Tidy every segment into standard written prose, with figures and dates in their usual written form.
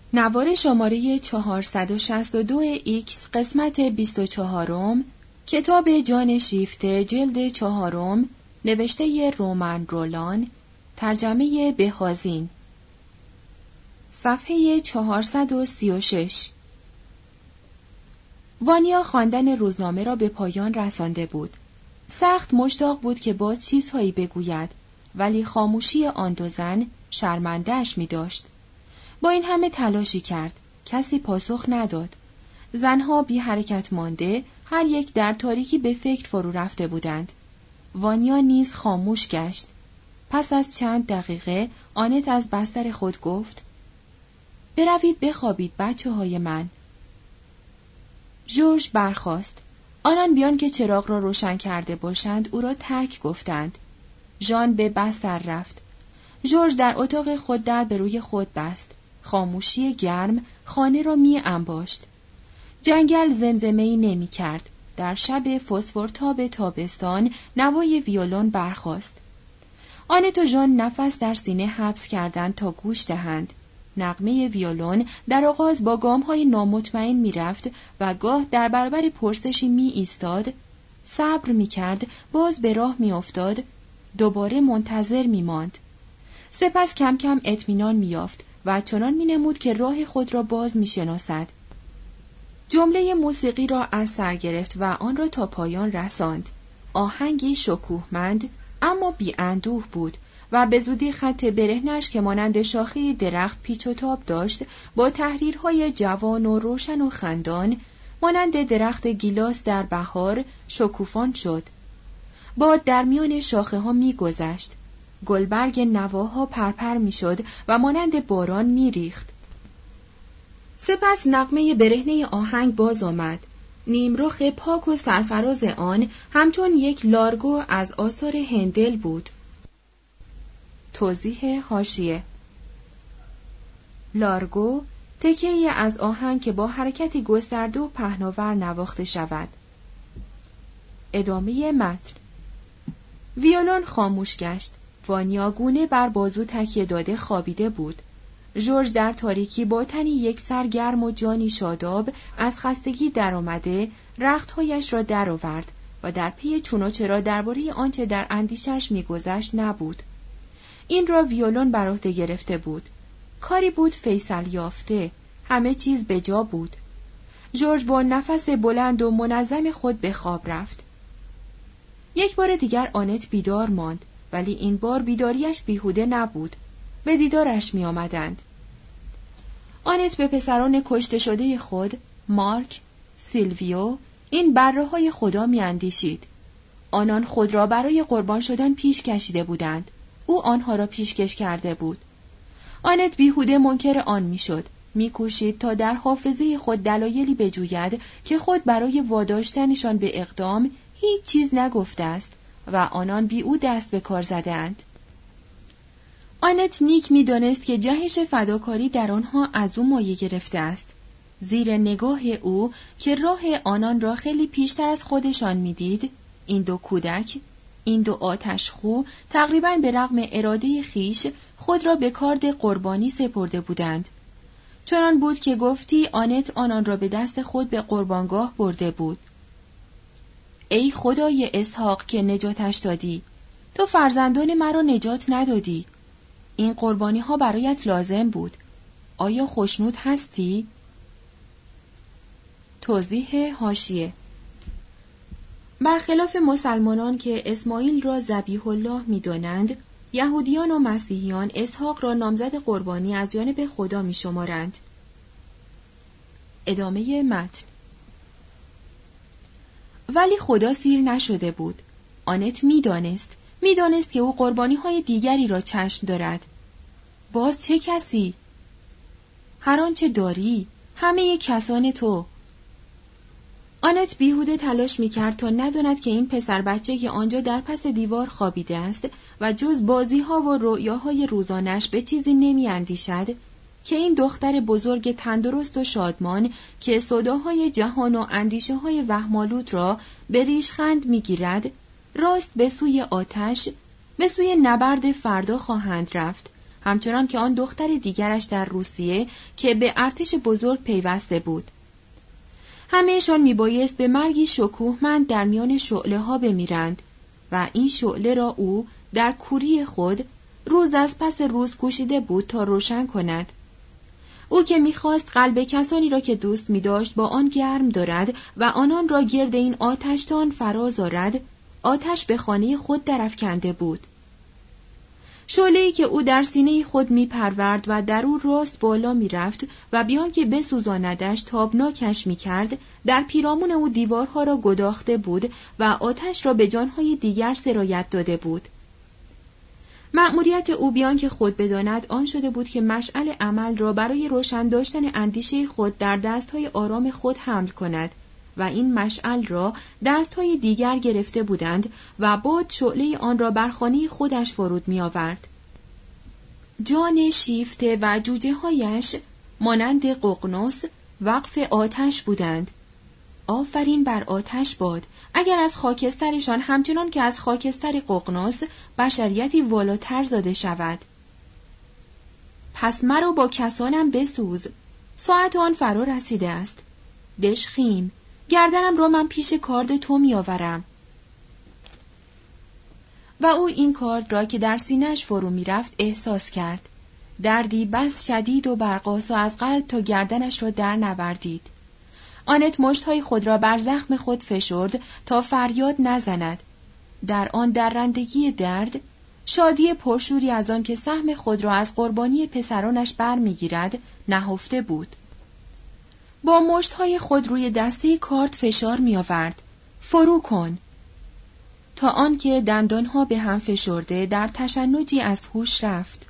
نوار شماره 462 ایکس قسمت 24 کتاب جان شیفته جلد 4 نوشته رومن رولان ترجمه بهازین صفحه 436 وانیا خواندن روزنامه را به پایان رسانده بود. سخت مشتاق بود که باز چیزهایی بگوید ولی خاموشی آن دو زن شرمنده‌اش می داشت. با این همه تلاشی کرد، کسی پاسخ نداد. زنها بی حرکت مانده، هر یک در تاریکی به فکر فرو رفته بودند. وانیا نیز خاموش گشت. پس از چند دقیقه آنت از بستر خود گفت: بروید بخوابید بچه‌های من. ژورژ برخاست. آنان بیان که چراغ را روشن کرده باشند او را ترک گفتند. ژان به بستر رفت. ژورژ در اتاق خود در به روی خود بست. خاموشی گرم خانه را می انباشت. جنگل زمزمه‌ای نمی کرد. در شب فسفرتاب تابستان نوای ویولون برخاست. آنت و ژان نفس در سینه حبس کردند تا گوش دهند. نغمه ویولون در آغاز با گام‌های نامطمئن می‌رفت و گاه در برابر پرسشی می‌ایستاد، صبر می‌کرد، باز به راه می‌افتاد، دوباره منتظر می‌ماند. سپس کم کم اطمینان می‌یافت و چنان می‌نمود که راه خود را باز می‌شناسد. جمله موسیقی را از سر گرفت و آن را تا پایان رساند. آهنگی شکوهمند اما بی‌اندوه بود و به زودی خط برهنش که مانند شاخه درخت پیچ و تاب داشت با تحریرهای جوان و روشن و خندان مانند درخت گیلاس در بهار شکوفان شد. باد در میان شاخه ها می گذشت. گلبرگ نواها پرپر می شد و مانند باران می ریخت. سپس نغمه برهنه آهنگ باز آمد. نیمرخ پاک و سرفراز آن همچون یک لارگو از آثار هندل بود. توضیح حاشیه: لارگو تکه‌ای از آهنگ که با حرکتی گسترده و پهناور نواخته شود. ادامه متن. ویولون خاموش گشت. وانیا گونه بر بازو تکیه داده خوابیده بود. ژورژ در تاریکی با تنی یک سرگرم و جانی شاداب از خستگی درآمده رختهایش را درآورد و در پی چون و چرا درباره آنچه در اندیشش می‌گذشت نبود. این را ویولون بر عهده گرفته بود. کاری بود فیصل یافته، همه چیز به جا بود. ژورژ با نفس بلند و منظم خود به خواب رفت. یک بار دیگر آنت بیدار ماند، ولی این بار بیداریش بیهوده نبود. به دیدارش می آمدند. آنت به پسران کشته شده خود، مارک، سیلویو، این بره‌های خدا می اندیشید. آنان خود را برای قربان شدن پیش کشیده بودند. او آنها را پیشکش کرده بود. آنت بیهوده منکر آن میشد. میکوشید تا در حافظه خود دلایلی بجوید که خود برای واداشتنشان به اقدام هیچ چیز نگفته است و آنان بی او دست به کار زدند. آنت نیک میدانست که جهش فداکاری در آنها از او مایه گرفته است. زیر نگاه او که راه آنان را خیلی پیشتر از خودشان میدید، این دو کودک، این دو آتشخو تقریباً به رغم اراده خیش خود را به کارد قربانی سپرده بودند. چنان بود که گفتی آنت آنان را به دست خود به قربانگاه برده بود. ای خدای اسحاق که نجاتش دادی، تو فرزندان مرا نجات ندادی. این قربانی ها برایت لازم بود. آیا خوشنود هستی؟ توضیح حاشیه: برخلاف مسلمانان که اسماعیل را ذبیح الله می‌دانند، یهودیان و مسیحیان اسحاق را نامزد قربانی از جانب خدا می‌شمارند. ادامه متن. ولی خدا سیر نشده بود. آنت می‌دانست که او قربانی‌های دیگری را چشم دارد. باز چه کسی؟ هر آنچه داری، همه کسان تو. آنت بیهوده تلاش می‌کرد تا نداند که این پسر بچه که آنجا در پس دیوار خوابیده است و جز بازی‌ها و رؤیاهای روزانش به چیزی نمی‌اندیشد، که این دختر بزرگ تندرست و شادمان که سوداهای جهان و اندیشه‌های وهم‌آلود را به ریشخند می‌گیرد، راست به سوی آتش، به سوی نبرد فردا خواهند رفت، همچنان که آن دختر دیگرش در روسیه که به ارتش بزرگ پیوسته بود. همه‌شان میبایست به مرگی شکوهمند در میان شعله‌ها بمیرند و این شعله را او در کوری خود روز از پس روز کوشیده بود تا روشن کند. او که می‌خواست قلب کسانی را که دوست می‌داشت با آن گرم دارد و آنان را گرد این آتشتان فراز آرد، آتش به خانه خود درافکنده بود. شعله‌ای که او در سینه خود می‌پرورد و در او راست بالا می‌رفت و بیان که بسوزاندش تابناکش می‌کرد، در پیرامون او دیوارها را گداخته بود و آتش را به جانهای دیگر سرایت داده بود. مأموریت او بیان که خود بداند آن شده بود که مشعل عمل را برای روشن داشتن اندیشه خود در دستهای آرام خود حمل کند و این مشعل را دستهای دیگر گرفته بودند و باد شعله آن را بر خانه خودش فرود می آورد. جان شیفته و جوجه هایش مانند ققنوس وقف آتش بودند. آفرین بر آتش باد، اگر از خاکسترشان همچنان که از خاکستر ققنوس بشریتی والاتر زاده شود. پس مرا با کسانم بسوز، ساعت آن فرا رسیده است. بشخیم، گردنم را من پیش کارد تو می آورم. و او این کارد را که در سینه‌اش فرو می رفت احساس کرد. دردی بس شدید و برقاسا از قلب تا گردنش را در نوردید. آنت مشت‌های خود را بر زخم خود فشرد تا فریاد نزند. در آن درندگی درد، شادی پرشوری از آن که سهم خود را از قربانی پسرانش برمی‌گیرد نهفته بود. با مشت‌های خود روی دسته کارد فشار می‌آورد. فرو کن. تا آنکه دندانها به هم فشرده در تشنجی از هوش رفت.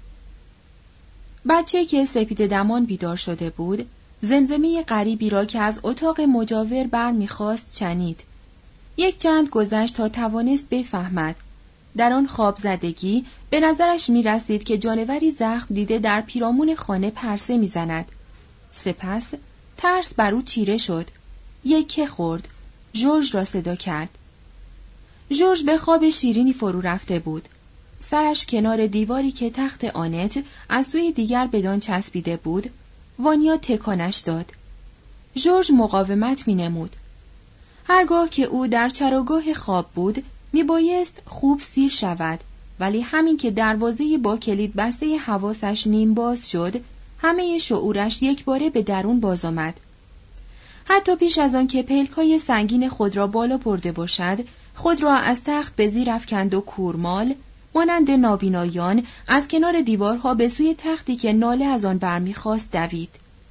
بچه که سپید دمان بیدار شده بود، زمزمه غریبی را که از اتاق مجاور برمیخواست شنید. یک چند گذشت تا توانست بفهمد. در آن خواب زدگی به نظرش می رسید که جانوری زخم دیده در پیرامون خانه پرسه می زند. سپس ترس بر او چیره شد. یکه خورد. ژورژ را صدا کرد. ژورژ به خواب شیرینی فرو رفته بود. سرش کنار دیواری که تخت آنت از سوی دیگر بدان چسبیده بود، وانیا تکانش داد. ژورژ مقاومت می نمود. هرگاه که او در چراگاه خواب بود، می بایست خوب سیر شود، ولی همین که دروازه با کلید بسته حواسش نیم باز شد، همه شعورش یک باره به درون باز آمد. حتی پیش از آن که پلکای سنگین خود را بالا برده باشد، خود را از تخت به زیر افکند و کورمال، مانند نابینایان از کنار دیوارها به سوی تختی که ناله از آن برمیخواست دوید.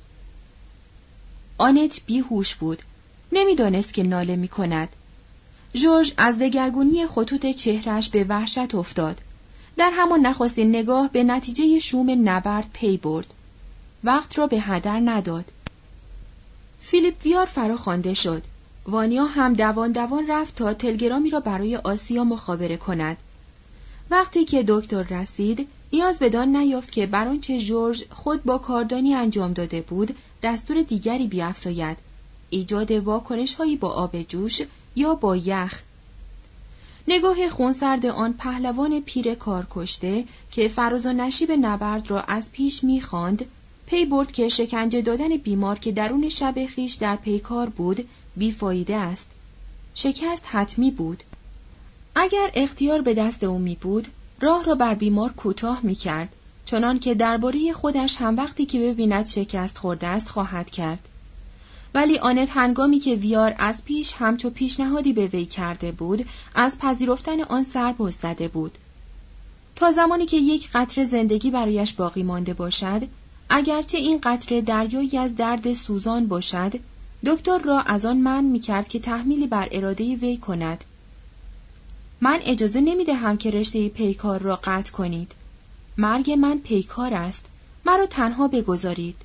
آنت بیهوش بود. نمیدانست که ناله می کند. ژورژ از دگرگونی خطوط چهرهش به وحشت افتاد. در همان نخستین نگاه به نتیجه شوم نبرد پی برد. وقت را به هدر نداد. فیلیپ ویار فراخوانده شد. وانیا هم دوان دوان رفت تا تلگرامی را برای آسیا مخابره کند. وقتی که دکتر رسید، نیاز بدان نیافت که بر آنچه ژورژ خود با کاردانی انجام داده بود، دستور دیگری بیفزاید: ایجاد واکنش‌هایی با آب جوش یا با یخ. نگاه خونسرد آن پهلوان پیر کارکشته که فراز و نشیب نبرد را از پیش می‌خواند، پی برد که شکنجه دادن بیمار که درون شب خویش در پیکار بود، بیفایده است. شکست حتمی بود. اگر اختیار به دست او می بود، راه را بر بیمار کوتاه می کرد، چنان که درباره خودش هم وقتی که ببیند شکست خورده است خواهد کرد. ولی آنت هنگامی که ویار از پیش همچو پیشنهادی به وی کرده بود، از پذیرفتن آن سرباز زده بود. تا زمانی که یک قطره زندگی برایش باقی مانده باشد، اگرچه این قطره دریایی از درد سوزان باشد، دکتر را از آن منع می کرد که تحمیلی بر اراده وی کند. من اجازه نمی دهم که رشته پیکار را قطع کنید. مرگ من پیکار است. مرا تنها بگذارید.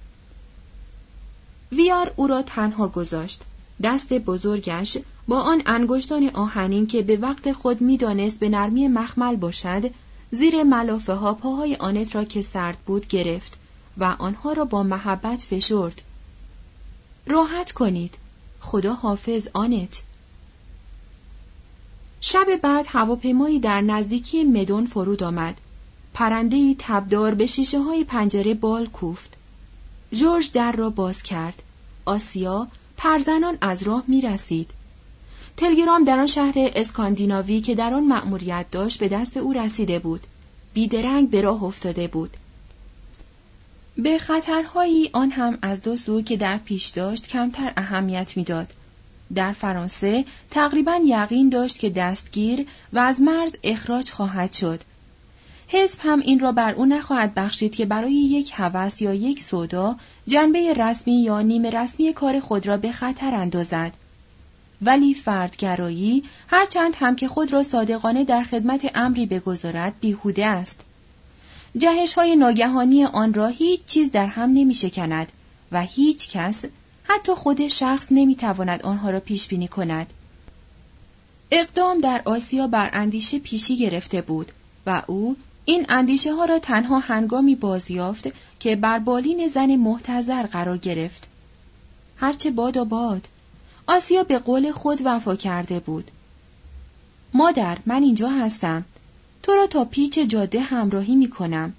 ویار او را تنها گذاشت. دست بزرگش با آن انگشتان آهنین که به وقت خود می دانست به نرمی مخمل باشد، زیر ملافه ها پاهای آنت را که سرد بود گرفت و آنها را با محبت فشرد. راحت کنید. خدا حافظ آنت. شب بعد هواپیمایی در نزدیکی مدون فرود آمد. پرنده‌ای تبدار به شیشه‌های پنجره بال کوفت. ژورژ در را باز کرد. آسیا پرزنان از راه می رسید. تلگرام در آن شهر اسکاندیناوی که در آن مأموریت داشت به دست او رسیده بود. بیدرنگ به راه افتاده بود. به خطرهایی آن هم از دو سو که در پیش داشت کمتر اهمیت می‌داد. در فرانسه تقریباً یقین داشت که دستگیر و از مرز اخراج خواهد شد. حزب هم این را بر او نخواهد بخشید که برای یک هوس یا یک سودا جنبه رسمی یا نیمه رسمی کار خود را به خطر اندازد. ولی فردگرایی هرچند هم که خود را صادقانه در خدمت امری بگذارد بیهوده است. جهش‌های ناگهانی آن را هیچ چیز در هم نمی‌شکند و هیچ کس، حتی خود شخص، نمی‌تواند آنها را پیش بینی کند. اقدام در آسیا بر اندیشه پیشی گرفته بود و او این اندیشه ها را تنها هنگامی بازیافت که بر بالین زن محتضر قرار گرفت. هرچه باد، آسیا به قول خود وفا کرده بود. مادر، من اینجا هستم. تو را تا پیچ جاده همراهی می کنم.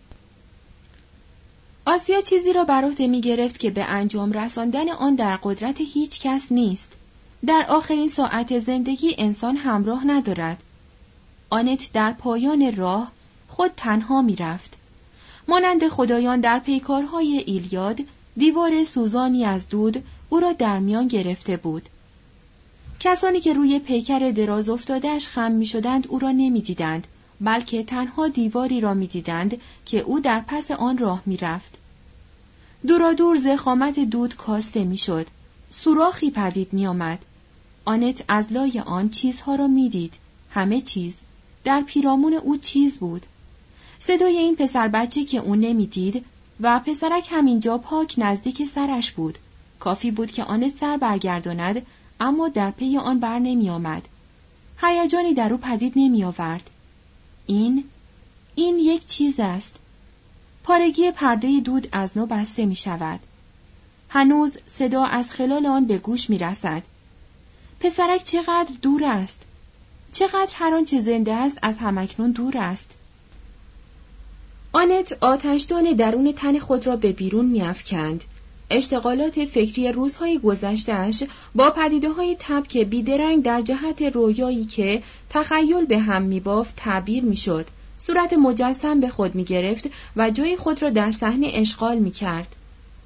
آسیا چیزی را بر عهده می گرفت که به انجام رساندن آن در قدرت هیچ کس نیست. در آخرین ساعت زندگی انسان همراه ندارد. آنت در پایان راه خود تنها می رفت. مانند خدایان در پیکارهای ایلیاد، دیوار سوزانی از دود او را در میان گرفته بود. کسانی که روی پیکر دراز افتاده‌اش خم می شدند او را نمی دیدند، بلکه تنها دیواری را می دیدند که او در پس آن راه می رفت. دورادور زخامت دود کاسته می شد. سوراخی پدید می آمد. آنت از لای آن چیزها را می دید. همه چیز. در پیرامون او چیز بود. صدای این پسر بچه که او نمی دید و پسرک همینجا پاک نزدیک سرش بود. کافی بود که آنت سر برگرداند، اما در پی آن بر نمی آمد. هیجانی در او پدید نمی آورد. این یک چیز است. پارگی پرده دود از نو بسته می شود. هنوز صدا از خلال آن به گوش می رسد. پسرک چقدر دور است. چقدر هر آنچه زنده است از همکنون دور است. آنت آتشدان درون تن خود را به بیرون می افکند. اشتغالات فکری روزهای گذشته‌اش با پدیده‌های تب که بیدرنگ در جهت رویایی که تخیل به هم می‌بافت تعبیر می‌شد، صورت مجسم به خود می‌گرفت و جای خود را در صحنه اشغال می‌کرد.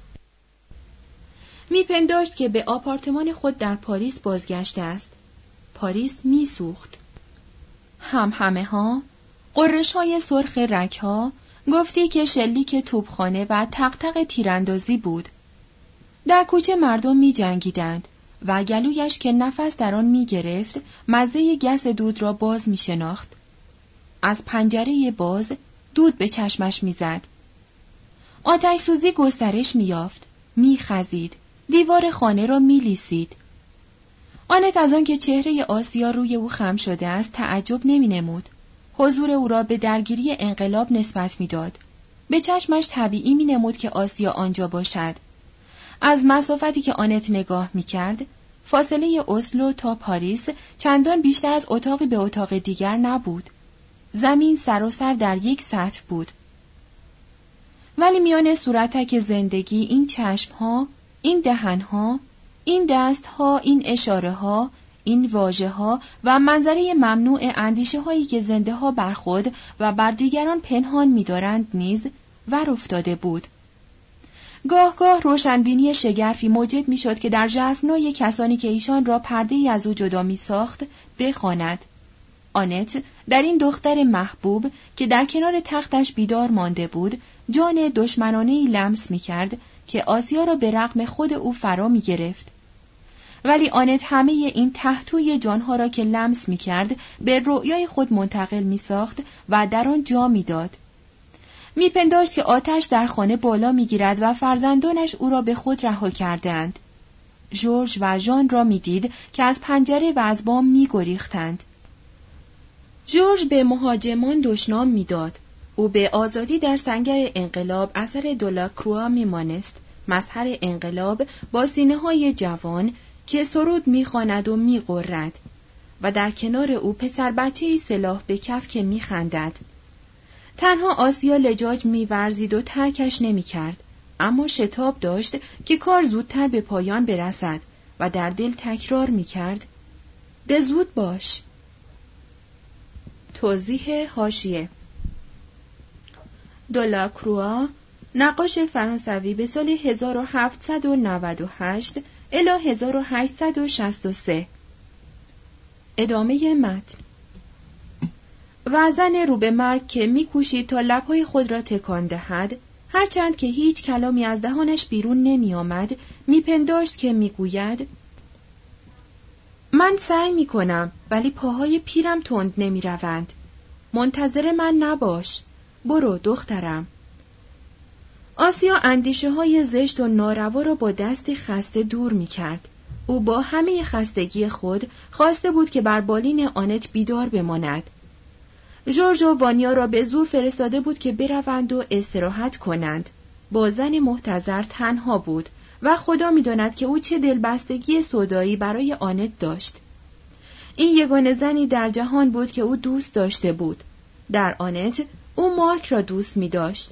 می‌پنداشت که به آپارتمان خود در پاریس بازگشته است. پاریس می‌سوخت. همهمه‌ها، قرش‌های سرخ رگ‌ها، گفتی که شلیک توپخانه و تقتق تیراندازی بود. در کوچه مردم می جنگیدند و گلویش که نفس در آن می گرفت مزه گس دود را باز می شناخت. از پنجره باز دود به چشمش می زد. آتش سوزی گسترش می یافت، می خزید، دیوار خانه را می لیسید. آنت از آن که چهره آسیا روی او خم شده است تعجب نمی نمود. حضور او را به درگیری انقلاب نسبت می داد. به چشمش طبیعی می نمود که آسیا آنجا باشد. از مسافتی که آنت نگاه می کرد، فاصله اسلو تا پاریس چندان بیشتر از اتاقی به اتاق دیگر نبود. زمین سراسر در یک سطح بود. ولی میان صورتک زندگی این چشمها، این دهنها، این دستها، این اشارهها، این واژه‌ها و منظره ممنوع اندیشه هایی که زنده ها بر خود و بر دیگران پنهان می‌دارند نیز ور افتاده بود. گاه گاه روشنبینی شگرفی موجب می‌شد که در ژرفنای کسانی که ایشان را پرده‌ای از او جدا می‌ساخت بخواند. آنت در این دختر محبوب که در کنار تختش بیدار مانده بود جان دشمنانه‌ای لمس می‌کرد که آسیا را به رغم خود او فرا می‌گرفت. ولی آنت همه این تحتوی جانها را که لمس می‌کرد به رؤیای خود منتقل می‌ساخت و در آن جا می‌داد. میپنداشت که آتش در خانه بالا میگیرد و فرزندانش او را به خود رها کردند. ژورژ و ژان را میدید که از پنجره و از بام میگریختند. ژورژ به مهاجمان دشنام میداد. او به آزادی در سنگر انقلاب اثر دولاکروا میمانست، مظهر انقلاب با سینه‌های جوان که سرود میخواند و میغرد و در کنار او پسر بچه‌ای سلاح به کف که میخندد. تنها آسیا لجاج می‌ورزید و ترکش نمی‌کرد، اما شتاب داشت که کار زودتر به پایان برسد و در دل تکرار می‌کرد: ده زود باش. توضیح حاشیه: دولاکروا، نقاش فرانسوی، به سال 1798 الی 1863. ادامه متن. و زن رو به مرگ که می‌کوشید تا لب‌های خود را تکان دهد، هرچند که هیچ کلامی از دهانش بیرون نمی‌آمد، می‌پنداشت که می‌گوید: من سعی می‌کنم، ولی پاهای پیرم تند نمی‌روند. منتظر من نباش. برو دخترم. آسیا اندیشه‌های زشت و ناروا را با دستی خسته دور می‌کرد. او با همه خستگی خود خواسته بود که بر بالین آنت بیدار بماند. ژورژ و وانیا را به زور فرستاده بود که بروند و استراحت کنند. با زن محتضر تنها بود و خدا می‌داند که او چه دلبستگی سودایی برای آنت داشت. این یگانه زنی در جهان بود که او دوست داشته بود. در آنت او مارک را دوست می‌داشت.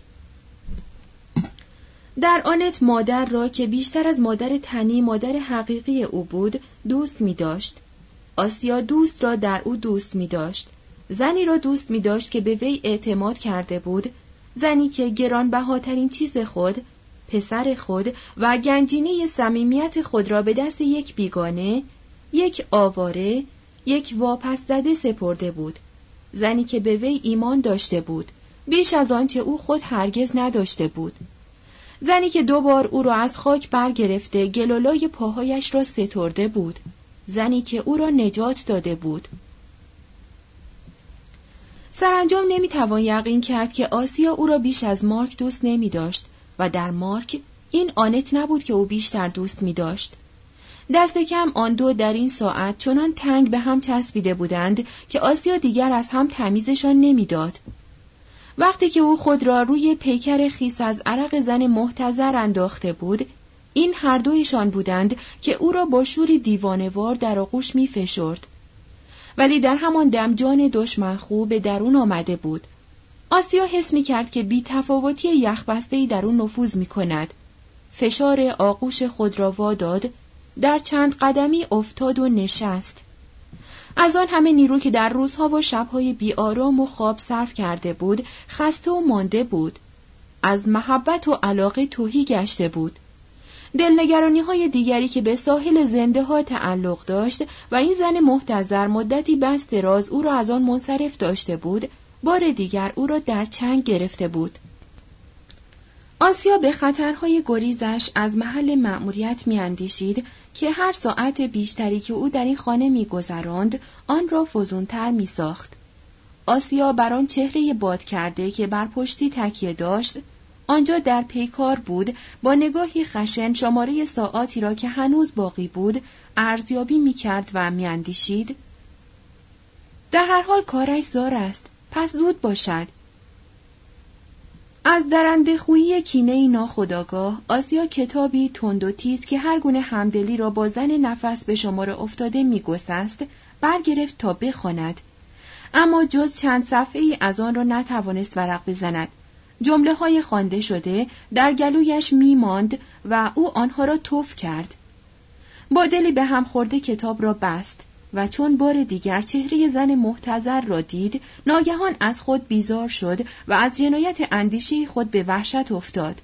در آنت مادر را که بیشتر از مادر تنی مادر حقیقی او بود دوست می‌داشت. آسیا دوست را در او دوست می‌داشت. زنی را دوست می‌داشت که به وی اعتماد کرده بود، زنی که گرانبهاترین چیز خود، پسر خود و گنجینه صمیمیت خود را به دست یک بیگانه، یک آواره، یک واپس زده سپرده بود. زنی که به وی ایمان داشته بود، بیش از آنچه او خود هرگز نداشته بود. زنی که 2 بار او را از خاک برگرفته گلولای پاهایش را سترده بود. زنی که او را نجات داده بود. سرانجام نمیتوان یقین کرد که آسیا او را بیش از مارک دوست نمی داشت و در مارک این آنت نبود که او بیشتر دوست می داشت. دست کم آن دو در این ساعت چنان تنگ به هم چسبیده بودند که آسیا دیگر از هم تمیزشان نمیداد. وقتی که او خود را روی پیکر خیس از عرق زن محتضر انداخته بود، این هر دویشان بودند که او را با شوری دیوانه‌وار در آغوش می فشرد. ولی در همان دم جان دشمنخو به درون آمده بود. آسیا حس می کرد که بی تفاوتی یخبسته‌ای در اون نفوذ می کند. فشار آغوش خود را واداد، در چند قدمی افتاد و نشست. از آن همه نیرو که در روزها و شبهای بی آرام و خواب صرف کرده بود، خسته و مانده بود. از محبت و علاقه تهی گشته بود. دلنگرانی‌های دیگری که به ساحل زنده ها تعلق داشت و این زن محتضر مدتی بس دراز او را از آن منصرف داشته بود، بار دیگر او را در چنگ گرفته بود. آسیا به خطرهای گریزش از محل مأموریت می‌اندیشید که هر ساعت بیشتری که او در این خانه می‌گذراند آن را فزونتر می‌ساخت. آسیا بر آن چهره باد کرده که بر پشتی تکیه داشت، آنجا در پیکار بود، با نگاهی خشن شماره ساعاتی را که هنوز باقی بود ارزیابی می‌کرد و می‌اندیشید: در هر حال کارش زار است، پس زود باشد. از درنده خویی کینه‌ای ناخودآگاه آسیا کتابی تند و تیز که هر گونه همدلی را با زن نفس به شمار افتاده می‌گسست برگرفت تا بخواند، اما جز چند صفحه‌ای از آن را نتوانست ورق بزند. جمله‌های خوانده شده در گلویش می‌ماند و او آنها را تف کرد. با دلی به هم خورده کتاب را بست و چون بار دیگر چهره زن محتضر را دید، ناگهان از خود بیزار شد و از جنایت اندیشه خود به وحشت افتاد.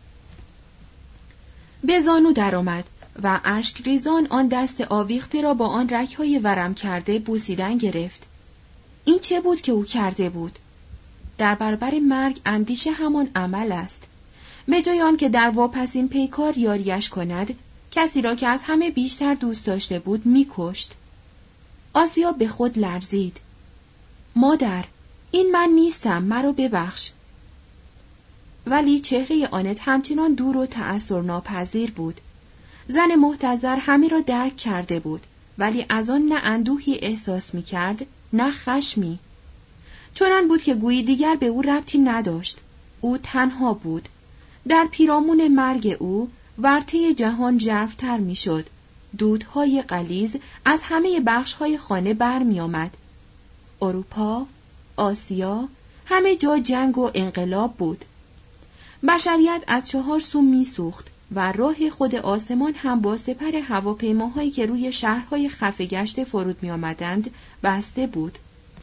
به زانو درآمد و اشک ریزان آن دست آویخته را با آن رگ‌های ورم کرده بوسیدن گرفت. این چه بود که او کرده بود؟ در برابر مرگ اندیشه همان عمل است. به جای آن که در واپسین پیکار یاریش کند، کسی را که از همه بیشتر دوست داشته بود می‌کشت. آسیا به خود لرزید. مادر، این من نیستم، مرا ببخش. ولی چهره آنت همچنان دور و تأثیرناپذیر بود. زن محتضر همه را درک کرده بود، ولی از آن نه اندوهی احساس می‌کرد، نه خشمی. چنان بود که گویی دیگر به او ربطی نداشت. او تنها بود. در پیرامون مرگ او ورطه جهان ژرف‌تر می‌شد. دودهای غلیظ از همه بخش‌های خانه برمی آمد. اروپا، آسیا همه جا جنگ و انقلاب بود. بشریت از 4 سو میسوخت و راه خود آسمان هم با سپر هواپیماهایی که روی شهرهای خفه گشته فرود می آمدند بسته بود.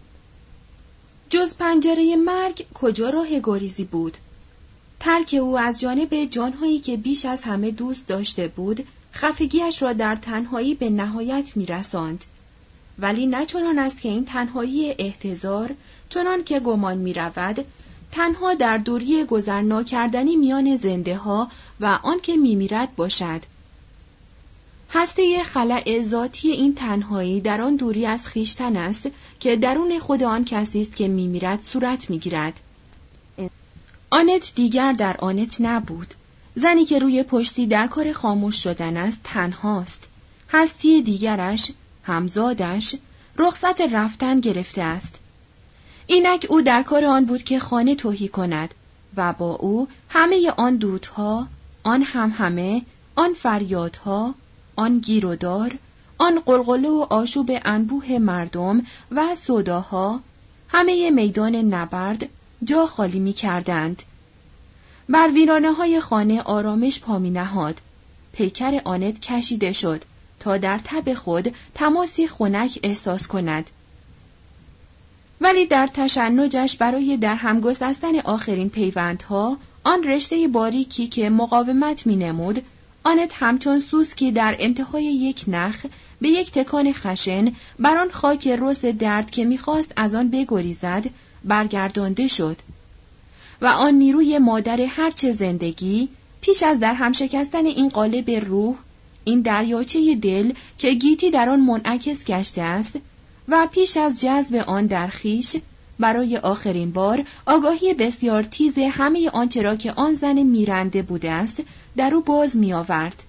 جز پنجره مرگ کجا راه گریزی بود؟ ترک او از جانب جانهایی که بیش از همه دوست داشته بود خفگیش را در تنهایی به نهایت می رساند. ولی نه چنان است که این تنهایی احتضار، چنان که گمان می رود، تنها در دوری گذر ناکردنی میان زنده ها و آن که می میرد باشد. هسته خلأ ذاتی این تنهایی در آن دوری از خیشتن است که درون خود آن کسی است که می میرد صورت می گیرد. آنت دیگر در آنت نبود. زنی که روی پشتی در کار خاموش شدن است تنهاست. هستی دیگرش، همزادش، رخصت رفتن گرفته است. اینک او در کار آن بود که خانه تهی کند و با او همه آن دودها، آن همهمه، آن فریادها، آن گیر و دار، آن قلقله و آشوب انبوه مردم و سوداها، همه میدان نبرد جا خالی می کردند. بر ویرانه های خانه آرامش پا می نهاد. پیکر آنت کشیده شد تا در تب خود تماسی خنک احساس کند. ولی در تشنجش برای در هم گسستن آخرین پیوندها، آن رشته باریکی که مقاومت می نمود، آنت همچون سوسکی در انتهای یک نخ به یک تکان خشن بر آن خاک رس درد که می‌خواست از آن بگریزد برگردانده شد و آن نیروی مادر هرچه زندگی پیش از در هم شکستن این قالب روح، این دریاچه دل که گیتی در آن منعکس گشته است و پیش از جذب آن در خویش برای آخرین بار آگاهی بسیار تیز همه آنچه را که آن زن میرنده بوده است در او باز می آورد.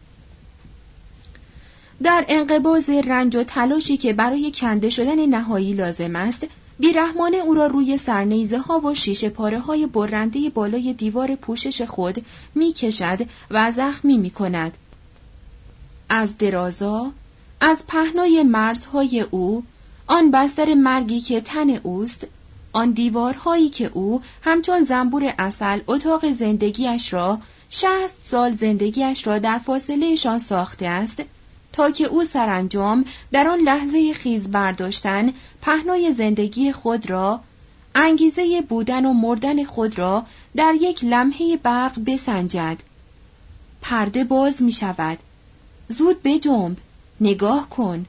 در انقباض رنج و تلاشی که برای کنده شدن نهایی لازم است، بیرحمانه او را روی سرنیزه ها و شیشه پاره های برنده بالای دیوار پوشش خود می کشد و زخمی می کند. از درازا، از پهنای مرزهای او، آن بستر مرگی که تن اوست، آن دیوارهایی که او همچون زنبور عسل اتاق زندگیش را 60 سال زندگیش را در فاصلهشان ساخته است، تا که او سرانجام در آن لحظه خیز برداشتن پهنای زندگی خود را، انگیزه بودن و مردن خود را در یک لمحه برق بسنجد. پرده باز می شود. زود بجنب، نگاه کن.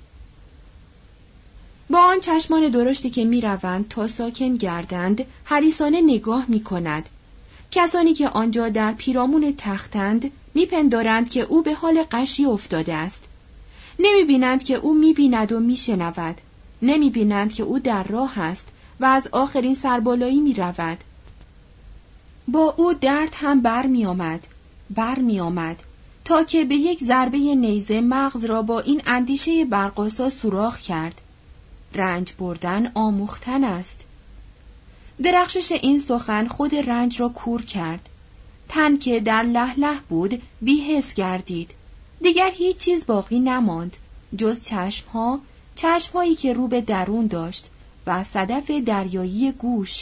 با آن چشمان درشتی که می روند تا ساکن گردند حریصانه نگاه می کند. کسانی که آنجا در پیرامون تختند می پندارند که او به حال غشی افتاده است. نمی بینند که او می بیند و می شنود. نمی بینند که او در راه است و از آخرین سربالایی می رود. با او درد هم بر می آمد تا که به یک ضربه نیزه مغز را با این اندیشه برق‌آسا سوراخ کرد. رنج بردن آموختن است. درخشش این سخن خود رنج را کور کرد. تن که در لهله بود بی‌حس گردید. دیگر هیچ چیز باقی نماند جز چشمهایی که رو به درون داشت و صدف دریایی گوش.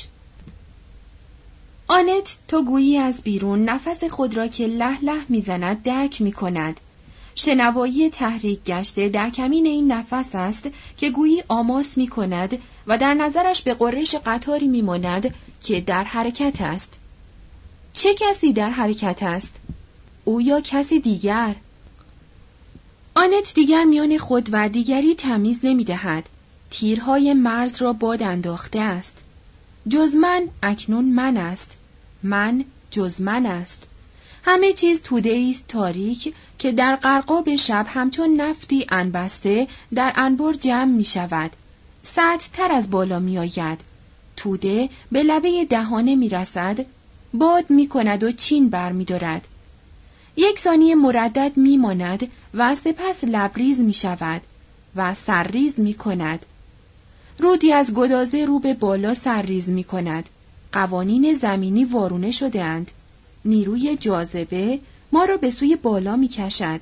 آنت تو گویی از بیرون نفس خود را که لهله میزند درک میکند. شنوایی تحریک گشته در کمین این نفس است که گویی آماس میکند و در نظرش به قررش قطاری میماند که در حرکت است. چه کسی در حرکت است؟ او یا کسی دیگر؟ آنت دیگر میان خود و دیگری تمیز نمیدهد. تیرهای مرز را باد انداخته است. جز من اکنون من است. من جز من است. همه چیز توده است تاریک که در غرقاب شب همچون نفتی انبسته در انبار جمع می شود. سطح تر از بالا می آید. توده به لبه دهانه می رسد. باد می کند و چین بر می دارد. یک ثانیه مردد می ماند و سپس لبریز می شود و سرریز می کند. رودی از گدازه رو به بالا سرریز می کند. قوانین زمینی وارونه شده اند. نیروی جاذبه ما را به سوی بالا می کشد.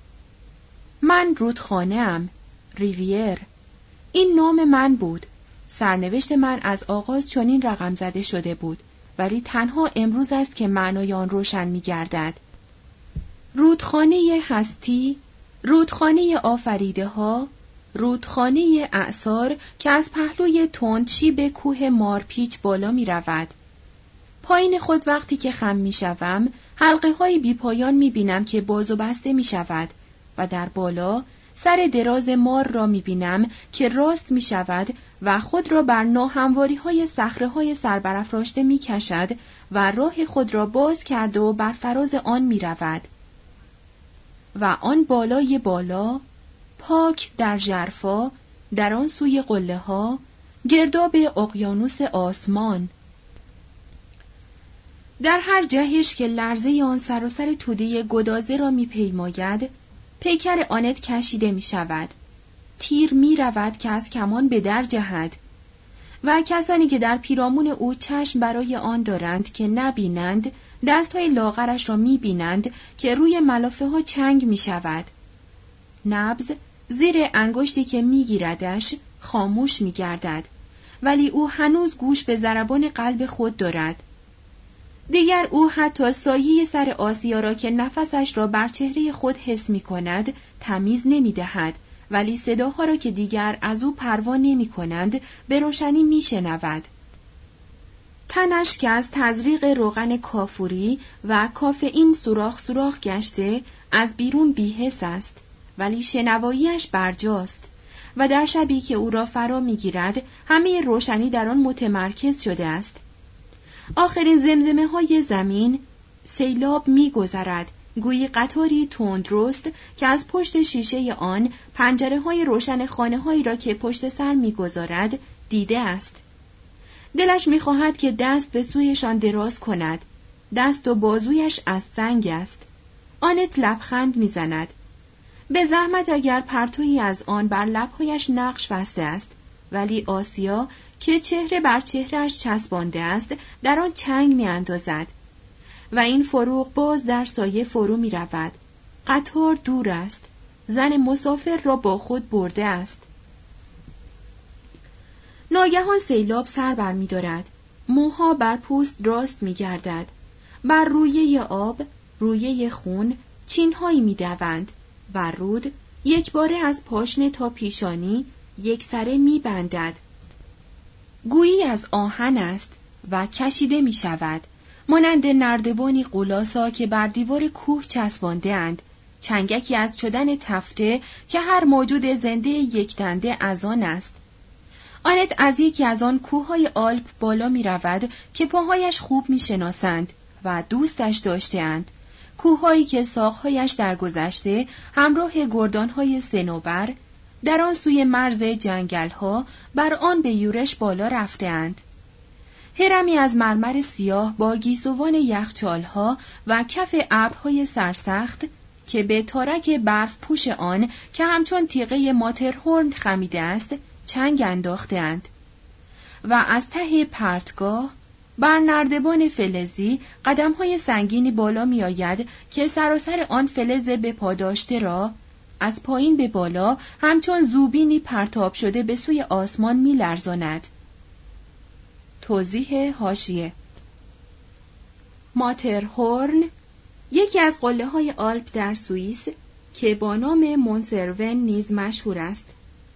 من رودخانه ام، ریویر. این نام من بود. سرنوشت من از آغاز چنین رقم زده شده بود، ولی تنها امروز است که معنای آن روشن می گردد. رودخانه هستی، رودخانه آفریده ها، رودخانه اعصار که از پهلوی تندشیب کوه مارپیچ بالا می رود. پایین خود وقتی که خم می شوم، حلقه های بی پایان می بینم که باز و بسته می شود و در بالا سر دراز مار را می بینم که راست می شود و خود را بر ناهمواری های صخره های سربرافراشته می کشد و راه خود را باز کرده و بر فراز آن می رود. و آن بالای بالا، پاک در ژرفا، در آن سوی قله ها، گرداب اقیانوس آسمان. در هر جهش که لرزه آن سراسر توده گدازه را می پیماید، پیکر آنت کشیده می شود. تیر می رود که از کمان به در جهد و کسانی که در پیرامون او چشم برای آن دارند که نبینند، دستهای لاغرش را می بینند که روی ملافه ها چنگ می شود. نبض زیر انگشتی که می گیردش خاموش می گردد، ولی او هنوز گوش به ضربان قلب خود دارد. دیگر او حتی سایه سر آسیا را که نفسش را بر چهره خود حس می کند تمیز نمی دهد، ولی صداها را که دیگر از او پروا نمی کنند به روشنی می شنود. تنش که از تزریق روغن کافوری و کافئین سوراخ سوراخ گشته از بیرون بی‌حس است، ولی شنواییش برجاست و در شبی که او را فرا می گیرد همه روشنی در آن متمرکز شده است. آخرین زمزمه های زمین، سیلاب می گذرد، گویی قطاری تندرست که از پشت شیشه آن پنجره های روشن خانه هایی را که پشت سر می گذارد دیده است. دلش می خواهد که دست به سویشان دراز کند. دست و بازویش از سنگ است. آنت لبخند می زند. به زحمت اگر پرتویی از آن بر لبهایش نقش بسته است، ولی آسیا که چهره بر چهرهش چسبانده است در آن چنگ می اندازد و این فروغ باز در سایه فرو می رود. قطار دور است. زن مسافر را با خود برده است. ناگهان سیلاب سر بر می دارد. موها بر پوست راست می گردد. بر رویه آب، رویه خون، چینهایی می دوند و رود یک باره از پاشنه تا پیشانی یک سره می بندد. گویی از آهن است و کشیده می شود، مانند نردبانی قولاسا که بر دیوار کوه چسبانده اند، چنگکی از چدن تفته که هر موجود زنده یک دنده از آن است. آنت از یکی از آن کوههای آلپ بالا می رود که پاهایش خوب می شناسند و دوستش داشته اند. کوههایی که ساقهایش در گذشته همراه گردانهای صنوبر در آن سوی مرز جنگل‌ها بر آن به یورش بالا رفته‌اند. هرمی از مرمر سیاه با گیسوان یخچال‌ها و کف ابرهای سرسخت که به تارک برف پوش آن که همچون تیغه ماترهورن خمیده است چنگ انداخته‌اند و از ته پرتگاه بر نردبان فلزی قدم‌های سنگینی بالا می‌آید که سراسر آن فلز به پاداشته را از پایین به بالا همچون زوبینی پرتاب شده به سوی آسمان می‌لرزاند. توضیح حاشیه: ماترهورن یکی از قله‌های آلپ در سوئیس که با نام مونسرون نیز مشهور است.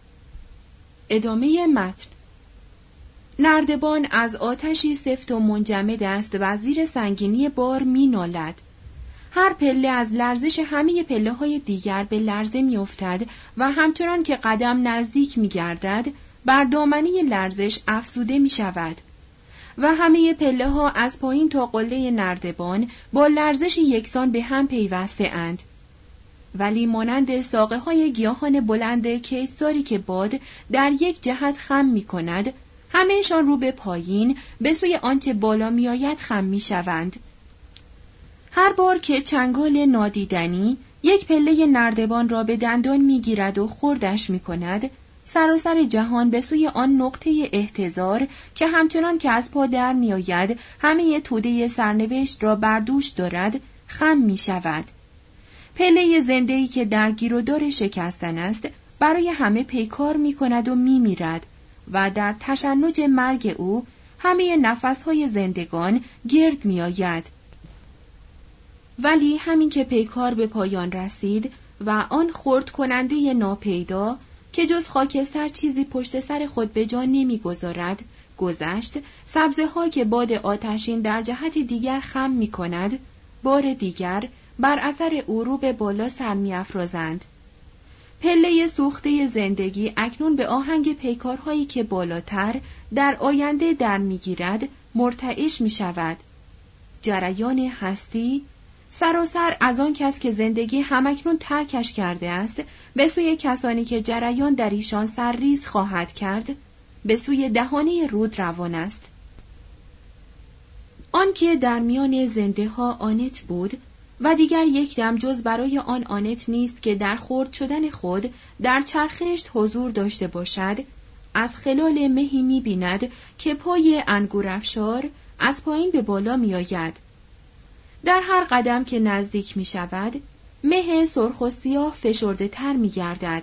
ادامه متن. نردبان از آتشی سفت و منجمد است و زیر سنگینی بار می‌نالد. هر پله از لرزش همه پله‌های دیگر به لرزه می‌افتد و همچنان که قدم نزدیک می‌گردد بر دامنه لرزش افزوده می‌شود و همه پله‌ها از پایین تا قله نردبان با لرزش یکسان به هم پیوسته اند. ولی مانند ساقه‌های گیاهان بلند کیساری که باد در یک جهت خم می‌کند، همه‌شان رو به پایین به سوی آنچه بالا می‌آید خم می‌شوند. هر بار که چنگال نادیدنی یک پله نردبان را به دندان می‌گیرد و خردش می‌کند، سراسر جهان به سوی آن نقطه احتضار که همچنان که از پا در می‌آید همه توده سرنوشت را بر دوش دارد خم می‌شود. پله زنده‌ای که در گیر و دار شکستن است برای همه پیکار می‌کند و می‌میرد و در تشنج مرگ او همه نفسهای زندگان گرد می آید. ولی همین که پیکار به پایان رسید و آن خرد کننده ناپیدا که جز خاکستر چیزی پشت سر خود به جا نمی گذارد گذشت، سبزه ها که باد آتشین در جهت دیگر خم می کند، بار دیگر بر اثر او رو به بالا سر می افرازند. پله سوخته زندگی اکنون به آهنگ پیکارهایی که بالاتر در آینده در می گیرد مرتعش می شود. جریان هستی سراسر از آن کس که زندگی همکنون ترکش کرده است به سوی کسانی که جریان در ایشان سرریز خواهد کرد به سوی دهانه رود روان است. آن که در میان زنده ها آنت بود و دیگر یک دم جز برای آن آنت نیست که در خرد شدن خود در چرخشت حضور داشته باشد، از خلال مهی می بیند که پای انگورافشار از پایین به بالا می آید. در هر قدم که نزدیک می شود، مه سرخ و سیاه فشرده تر می گردد.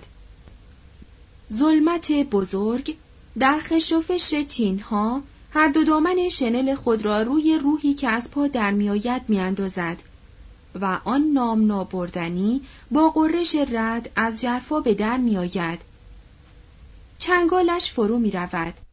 ظلمت بزرگ در خش و فشر چینها هر دو دامن شنل خود را روی روحی که از پا در می آید می اندازد و آن نام نابردنی با غرش رعد از ژرفا به در می آید. چنگالش فرو می رود.